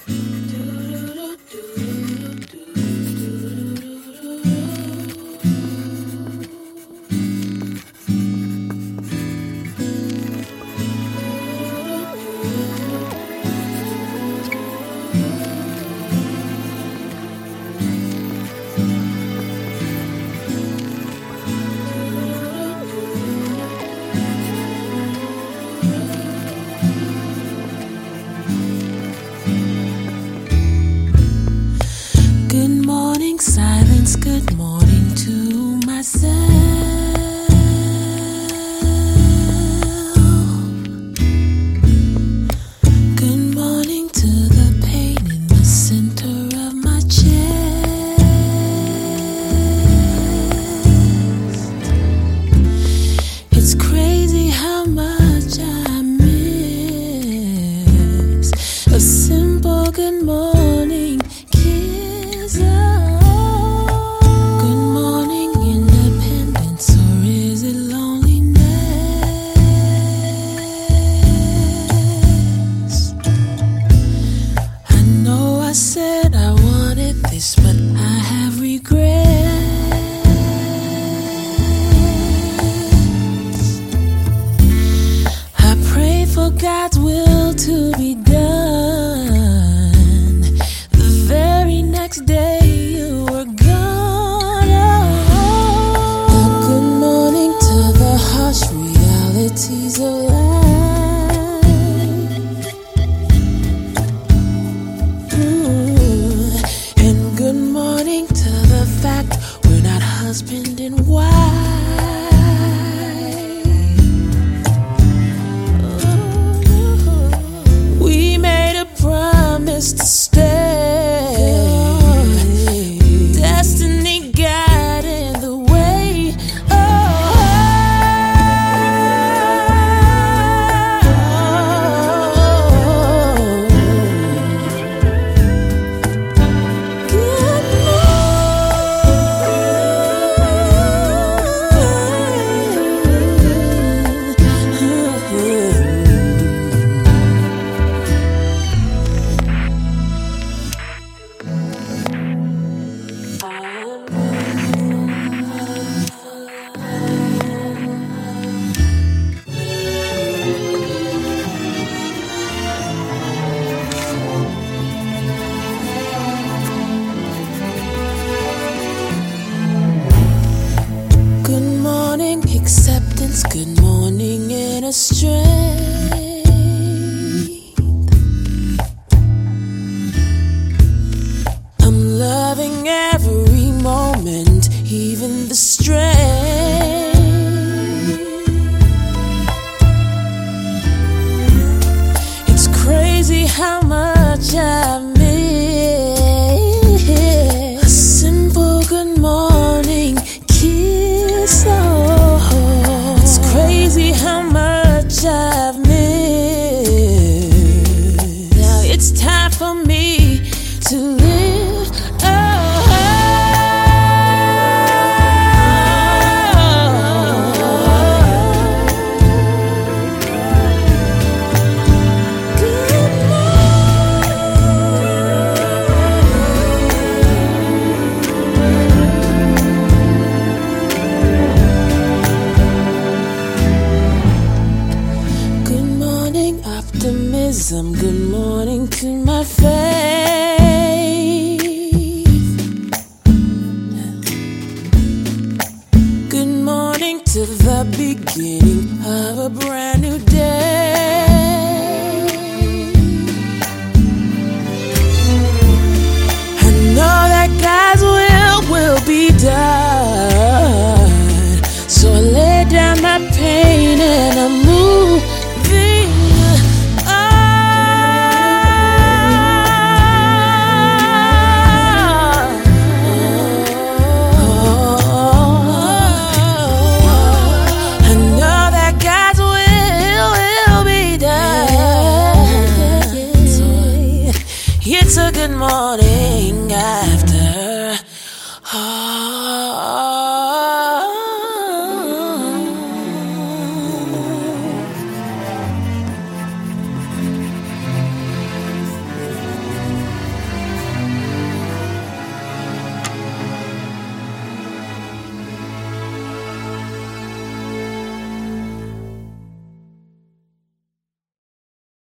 Good morning, silence. Good morning to myself. Good morning to the pain in the center of my chest. It's crazy how much I miss a simple good morning. Good morning, independence, or is it loneliness? I know I said I wanted this, but I have regrets. I pray for God's will to be done. The very next day you were gone. Good morning to the harsh realities of life. And good morning to the fact we're not husband and wife. We made a promise to stay. Destiny got in the way. Good morning, acceptance. Good morning, inner strength. I'm loving every moment, even the strain. It's crazy how much I miss a simple good morning kiss. Oh, it's crazy how much I've missed. Now it's time for me to live. Optimism, good morning to my faith. Good morning to the beginning of a brand new day. I know that God's will be done. So I lay down my pain and I move. It's a good morning after all.